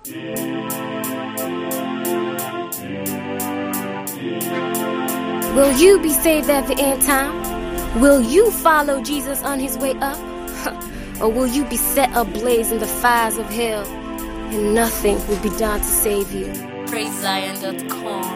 Will you be saved at the end time? Will you follow Jesus on his way up? Or will you be set ablaze in the fires of hell and nothing will be done to save you? PraiseZion.com.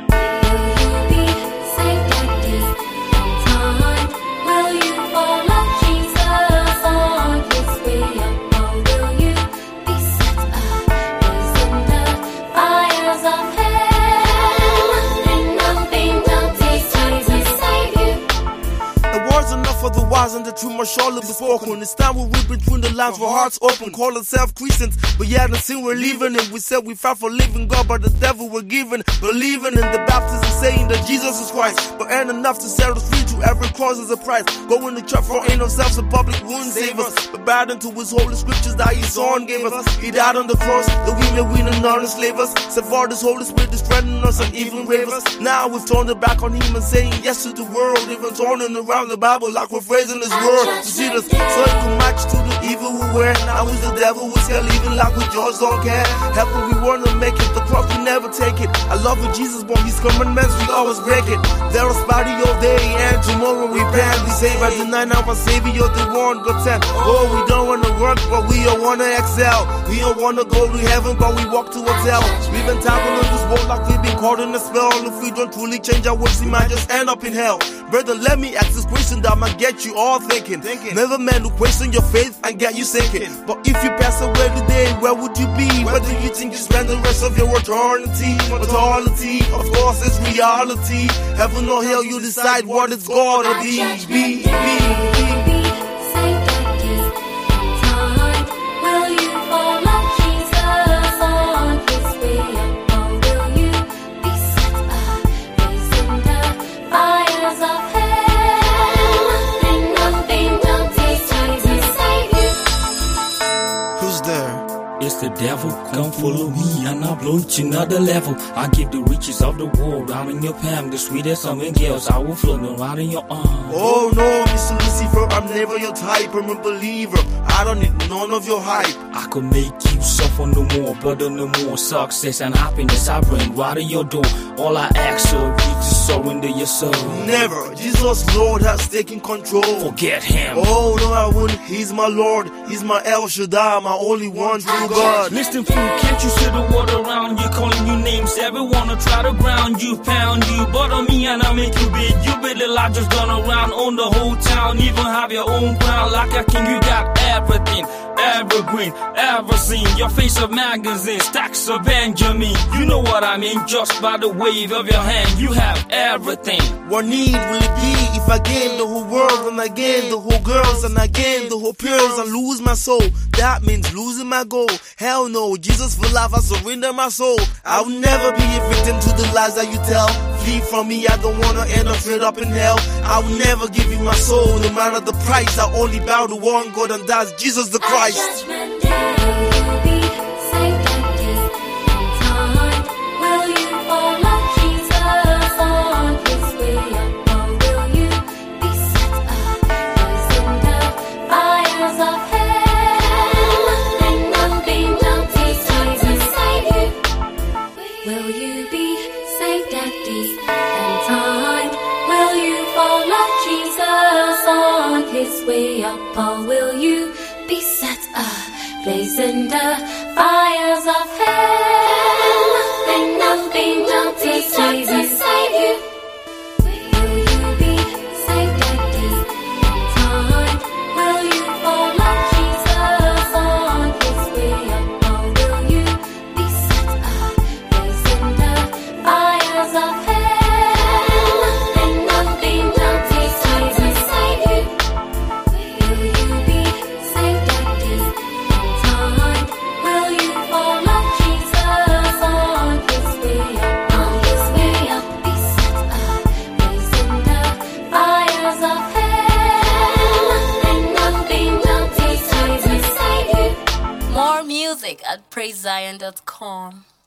For the wise and the truth must surely be spoken. It's time we read between the lines, our hearts open. Call ourselves Christians, but yeah, the sin we're living in. We said we fight for living God, but the devil we're giving. Believing in the baptism, saying that Jesus is Christ, but ain't enough to set us free. To every cross is a price. Going to church for ain't ourselves in public wouldn't save us, but bowed into his holy scriptures that his son gave us. He died on the cross, that we may win and not enslave us. Set for this Holy Spirit is strengthening us and even rave us. Now we've turned it back on him and saying yes to the world, even turning around the Bible like we're phrasing his word. You see this, so it can match to the evil we wear. Now is the devil we scare, living like we just don't care. Help we wanna make it, the cross we never take it. I love you, Jesus, but his commandments we always break it. There is party all day and tomorrow we plan. We say by the 9 hour Savior, you're the one God sent. Oh, we don't wanna work, but we all wanna excel. We all wanna go to heaven, but we walk towards hell. We've been tangled in this world like we've been caught in a spell. If we don't truly change our ways, we might just end up in hell. Brother, let me ask this question that might get you all thinking. Never man to question your faith and get you sinking. But if you pass away today, where would you be? Where do you think you spend the rest of your eternity? Mortality, of course, it's reality. Heaven or hell, you decide what it's gonna be. It's the devil, come follow me and I'll blow to another level. I give the riches of the world out in your palm, the sweetest of girls. I will float around in your arms. Oh no, Mr. Lucifer, I'm never your type. I'm a believer, I don't need none of your hype. I could make you suffer no more, brother, no more. Success and happiness I bring right to your door. All I ask of you to surrender your soul. Never, Jesus Lord has taken control. Forget him. Oh no, I wouldn't. He's my Lord, he's my El Shaddai, my only one true God. Listen, fool, can't you see the world around you? Calling you names, everyone will try to ground you, pound you. But on me and I make you big. You be the largest done around on the whole town. Even have your own crown like a king. You got everything, evergreen, ever seen. Your face of magazine, stacks of Benjamin. You know what I mean, just by the wave of your hand. You have everything. What need will it be if I gain the whole world and I gain the whole girls and I gain the whole pearls and lose my soul? That means losing my goal. Hell no, Jesus for life, I surrender my soul. I will never be a victim to the lies that you tell. Flee from me, I don't wanna end up straight up in hell. I will never give you my soul, no matter the price. I only bow to one God, and that's Jesus the Christ. His way up, or will you be set ablaze in the fires of hell? Nothing, nothing, nothing to save you. Will you be saved at the end time? Will you follow Jesus on his way up, or will you be set ablaze in the fires of hell? Nothing, nothing, nothing to save you. More music at PraiseZion.com.